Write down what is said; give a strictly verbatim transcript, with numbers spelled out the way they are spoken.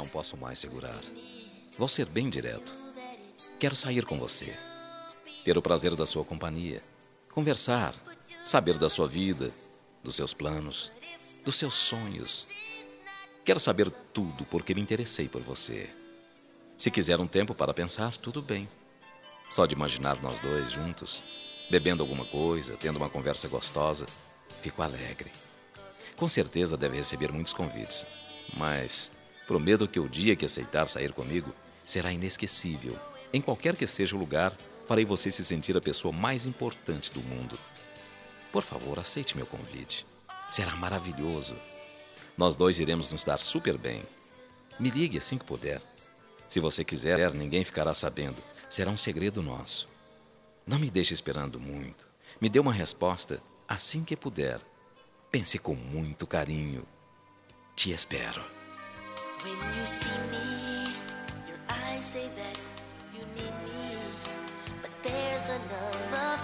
não posso mais segurar. Vou ser bem direto. Quero sair com você, ter o prazer da sua companhia, conversar, saber da sua vida, dos seus planos, dos seus sonhos. Quero saber tudo porque me interessei por você. Se quiser um tempo para pensar, tudo bem. Só de imaginar nós dois juntos, bebendo alguma coisa, tendo uma conversa gostosa, fico alegre. Com certeza deve receber muitos convites, mas prometo que o dia que aceitar sair comigo será inesquecível. Em qualquer que seja o lugar, farei você se sentir a pessoa mais importante do mundo. Por favor, aceite meu convite. Será maravilhoso. Nós dois iremos nos dar super bem. Me ligue assim que puder. Se você quiser, ninguém ficará sabendo. Será um segredo nosso. Não me deixe esperando muito. Me dê uma resposta assim que puder. Pense com muito carinho. Te espero. When you see me, your eyes say that you need me, but there's another